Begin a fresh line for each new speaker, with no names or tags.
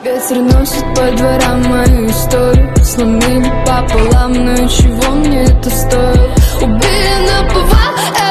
Ветер носит по дворам мою историю. Сломили пополам, но и чего мне это стоит? Убили наповал,